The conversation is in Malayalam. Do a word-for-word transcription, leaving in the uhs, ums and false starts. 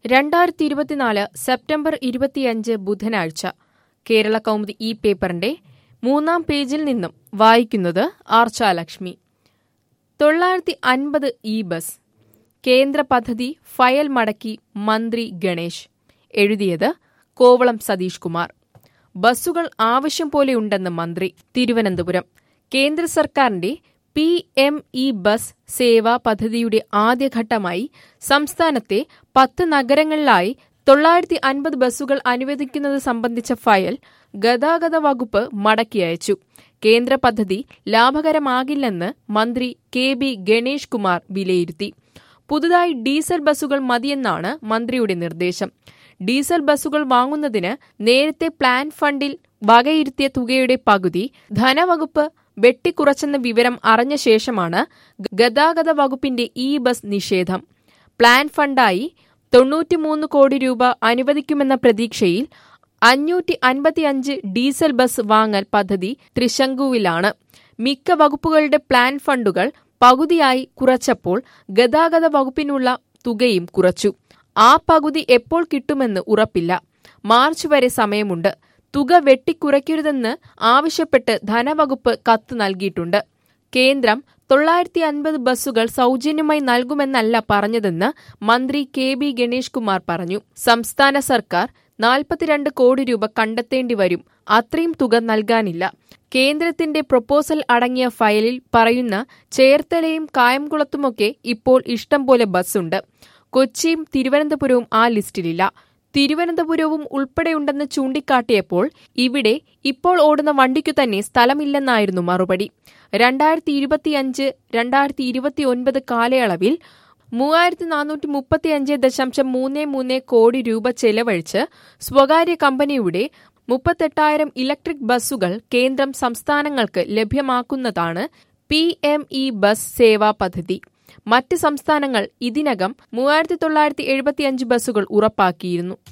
രണ്ടായിരത്തി ഇരുപത്തിനാല് സെപ്റ്റംബർ ഇരുപത്തിയഞ്ച് ബുധനാഴ്ച കേരള കൗമുദി ഈ പേപ്പറിന്റെ മൂന്നാം പേജിൽ നിന്നും വായിക്കുന്നത് ആർച്ചാലക്ഷ്മി. തൊള്ളായിരത്തി അൻപത് ഇ ബസ് കേന്ദ്ര പദ്ധതി ഫയൽ മടക്കി മന്ത്രി ഗണേശ്. എഴുതിയത് കോവളം സതീഷ് കുമാർ. ബസ്സുകൾ ആവശ്യം പോലെയുണ്ടെന്ന് മന്ത്രി. തിരുവനന്തപുരം. കേന്ദ്ര സർക്കാരിന്റെ P M E bus Sewa പദ്ധതിയുടെ ആദ്യഘട്ടമായി സംസ്ഥാനത്തെ പത്ത് നഗരങ്ങളിലായി തൊള്ളായിരത്തി അൻപത് ബസ്സുകൾ അനുവദിക്കുന്നത് സംബന്ധിച്ച ഫയൽ ഗതാഗത വകുപ്പ് മടക്കി അയച്ചു. കേന്ദ്ര പദ്ധതി ലാഭകരമാകില്ലെന്ന് മന്ത്രി കെ ബി ഗണേഷ് കുമാർ വിലയിരുത്തി. പുതുതായി ഡീസൽ ബസ്സുകൾ മതിയെന്നാണ് മന്ത്രിയുടെ നിർദ്ദേശം. ഡീസൽ ബസ്സുകൾ വാങ്ങുന്നതിന് നേരത്തെ പ്ലാൻ ഫണ്ടിൽ വകയിരുത്തിയ തുകയുടെ പകുതി ധനവകുപ്പ് വെട്ടിക്കുറച്ചെന്ന വിവരം അറിഞ്ഞ ശേഷമാണ് ഗതാഗത വകുപ്പിന്റെ ഇ ബസ് നിഷേധം. പ്ലാൻ ഫണ്ടായി തൊണ്ണൂറ്റിമൂന്ന് കോടി രൂപ അനുവദിക്കുമെന്ന പ്രതീക്ഷയിൽ അഞ്ഞൂറ്റി അൻപത്തിയഞ്ച് ഡീസൽ ബസ് വാങ്ങൽ പദ്ധതി ത്രിശങ്കുവിലാണ്. മിക്ക വകുപ്പുകളുടെ പ്ലാൻ ഫണ്ടുകൾ പകുതിയായി കുറച്ചപ്പോൾ ഗതാഗത വകുപ്പിനുള്ള തുകയും കുറച്ചു. ആ പകുതി എപ്പോൾ കിട്ടുമെന്ന് ഉറപ്പില്ല. മാർച്ച് വരെ സമയമുണ്ട്. തുക വെട്ടിക്കുറയ്ക്കരുതെന്ന് ആവശ്യപ്പെട്ട് ധനവകുപ്പ് കത്ത് നൽകിയിട്ടുണ്ട്. കേന്ദ്രം തൊള്ളായിരത്തി അൻപത് ബസ്സുകൾ സൗജന്യമായി നൽകുമെന്നല്ല പറഞ്ഞതെന്ന് മന്ത്രി കെ ബി ഗണേഷ് കുമാർ പറഞ്ഞു. സംസ്ഥാന സർക്കാർ നാൽപ്പത്തിരണ്ട് കോടി രൂപ കണ്ടെത്തേണ്ടി വരും. അത്രയും തുക നൽകാനില്ല. കേന്ദ്രത്തിന്റെ പ്രൊപ്പോസൽ അടങ്ങിയ ഫയലിൽ പറയുന്ന ചേർത്തലയും കായംകുളത്തുമൊക്കെ ഇപ്പോൾ ഇഷ്ടം പോലെ ബസ്സുണ്ട്. കൊച്ചിയും തിരുവനന്തപുരവും ആ ലിസ്റ്റിലില്ല. തിരുവനന്തപുരവും ഉൾപ്പെടെയുണ്ടെന്ന് ചൂണ്ടിക്കാട്ടിയപ്പോൾ ഇവിടെ ഇപ്പോൾ ഓടുന്ന വണ്ടിക്കു തന്നെ സ്ഥലമില്ലെന്നായിരുന്നു മറുപടി. രണ്ടായിരത്തി ഇരുപത്തിയഞ്ച് രണ്ടായിരത്തി ഇരുപത്തിയൊൻപത് കാലയളവിൽ മൂവായിരത്തി നാനൂറ്റി മുപ്പത്തിയഞ്ച് ദശാംശം മൂന്ന് മൂന്ന് കോടി രൂപ ചെലവഴിച്ച് സ്വകാര്യ കമ്പനിയുടെ മുപ്പത്തെട്ടായിരം ഇലക്ട്രിക് ബസ്സുകൾ കേന്ദ്രം സംസ്ഥാനങ്ങൾക്ക് ലഭ്യമാക്കുന്നതാണ് P M E bus Sewa പദ്ധതി. മറ്റ് സംസ്ഥാനങ്ങൾ ഇതിനകം മൂവായിരത്തി തൊള്ളായിരത്തി എഴുപത്തിയഞ്ച് ബസ്സുകൾ ഉറപ്പാക്കിയിരുന്നു.